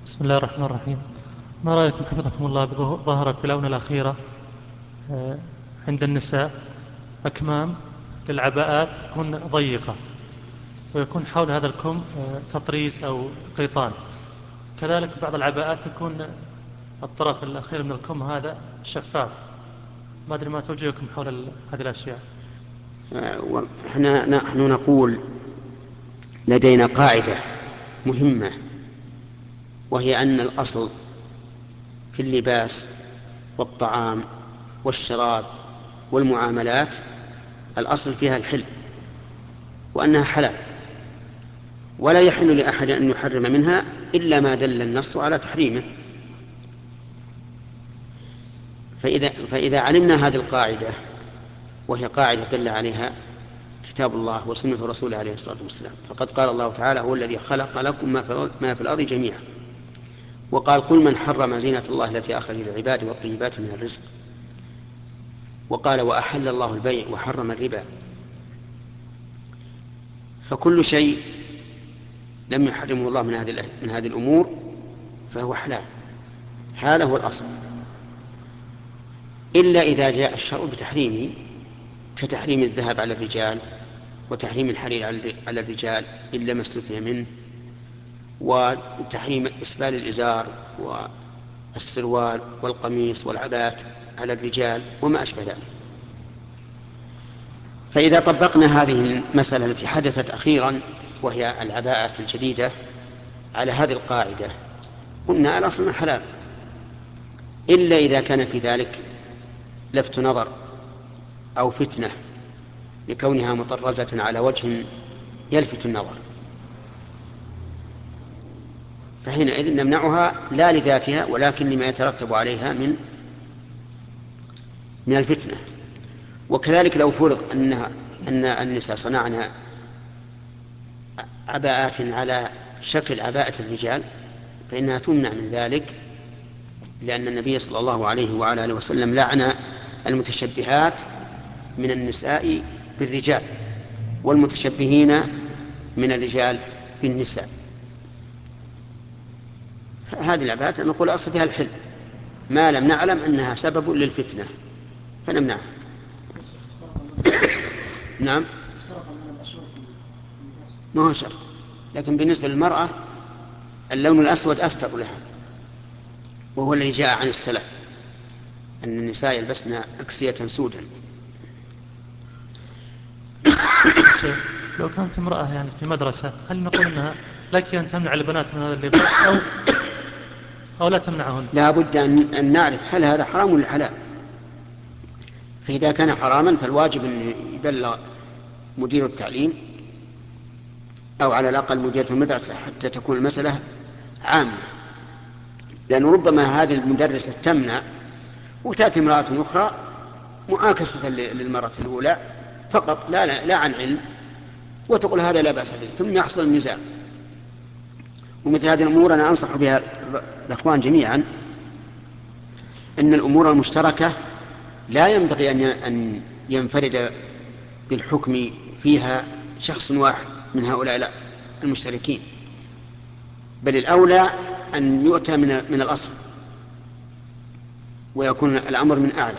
بسم الله الرحمن الرحيم. ما رأيكم حفظكم الله ظهرت في الآونة الأخيرة آه، عند النساء أكمام للعباءات تكون ضيقة، ويكون حول هذا الكم تطريز أو قيطان. كذلك بعض العباءات يكون الطرف الأخير من الكم هذا شفاف. ما أدري ما توجيهكم حول هذه الأشياء. نحن نقول لدينا قاعدة مهمة، وهي أن الأصل في اللباس والطعام والشراب والمعاملات، الأصل فيها الحل، وأنها حلال، ولا يحل لأحد أن يحرم منها إلا ما دل النص على تحريمه. فإذا علمنا هذه القاعدة، وهي قاعدة دل عليها كتاب الله وسنة رسوله عليه الصلاة والسلام، فقد قال الله تعالى: هو الذي خلق لكم ما في الأرض جميعا. وقال: قل من حرم زينة الله التي أخرج للعباد والطيبات من الرزق. وقال: وأحل الله البيع وحرم الربا. فكل شيء لم يحرمه الله من هذه الأمور فهو حلال. هذا هو الأصل، إلا إذا جاء الشرع بتحريمه، كتحريم الذهب على الرجال، وتحريم الحرير على الرجال إلا ما استثني منه، وتحريم إسبال الإزار والسروال والقميص والعباءة على الرجال وما أشبه ذلك. فإذا طبقنا هذه المسألة التي حدثت أخيرا، وهي العباءة الجديدة، على هذه القاعدة، قلنا الأصل حلال، إلا إذا كان في ذلك لفت نظر أو فتنة لكونها مطرزة على وجه يلفت النظر، فحينئذ نمنعها لا لذاتها ولكن لما يترتب عليها من الفتنة. وكذلك لو فرض أن النساء صنعنا عباءات على شكل عباءة الرجال، فإنها تمنع من ذلك، لأن النبي صلى الله عليه وعلى آله وسلم لعن المتشبهات من النساء بالرجال، والمتشبهين من الرجال بالنساء. هذه العباءات نقول أصل فيها الحل، ما لم نعلم أنها سبب للفتنة فنمنعها. نعم، ما هو شرط، لكن بالنسبة للمرأة اللون الأسود أستر لها، وهو الذي جاء عن السلف أن النساء يلبسن أكسية سودا. شيخ، لو كانت امرأة يعني في مدرسة، هل نقول أنها لك أن تمنع البنات من هذا اللباس أو لا تمنعهن؟ لا بد أن نعرف هل هذا حرام ولا حلال. فإذا كان حراما فالواجب أن يبلغ مدير التعليم، أو على الأقل مدير المدرسة، حتى تكون المسألة عامة، لأن ربما هذه المدرسة تمنع وتأتي امرأة أخرى معاكسة للمرأة الأولى فقط، لا عن علم، وتقول هذا لا بأس به، ثم يحصل النزاع. ومثل هذه الأمور أنا أنصح بها الأخوان جميعا، أن الأمور المشتركة لا ينبغي أن ينفرد بالحكم فيها شخص واحد من هؤلاء المشتركين، بل الأولى أن يؤتى من الأصل، ويكون الأمر من أعلى.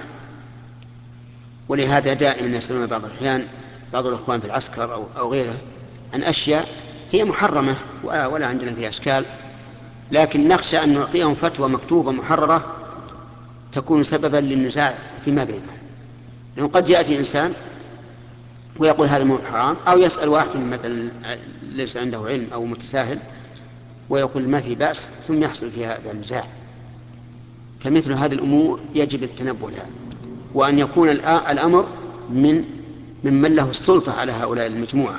ولهذا دائما يسألون بعض الأحيان بعض الأخوان في العسكر أو غيره عن أشياء هي محرمة ولا عندنا فيها أشكال، لكن نخشى أن نعطيهم فتوى مكتوبة محررة تكون سببا للنزاع فيما بينهم. لأنه قد يأتي إنسان ويقول هذا مو حرام، أو يسأل واحد مثلا ليس عنده علم أو متساهل ويقول ما في بأس، ثم يحصل في هذا النزاع. فمثل هذه الأمور يجب التنبه لها، وأن يكون الأمر ممن له السلطة على هؤلاء المجموعة.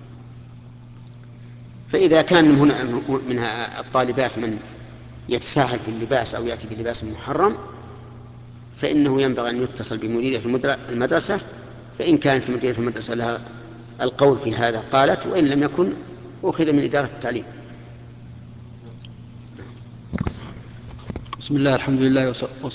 فإذا كان من الطالبات من يتساهل في اللباس أو يأتي بلباس محرم، فإنه ينبغي أن يتصل بمديرية المدرسة، فإن كانت مديرية المدرسة لها القول في هذا قالت، وإن لم يكن أخذ من إدارة التعليم. بسم الله، الحمد لله،